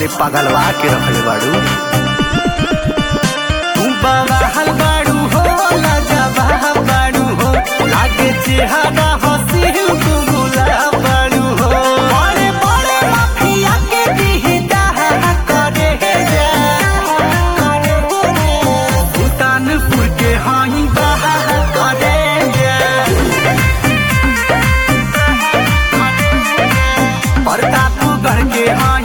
पगलवा के रखले बाड़ू। तू बवाल बाड़ू हो लाजवाब बाड़ू हो, लागे चेहरा हसीन तू गुलाब बाड़ू हो। बड़े बड़े माफिया के दिहदा करे जा, सुल्तानपुर के हाई बहा करे जा। प्रतापगढ़ के हाई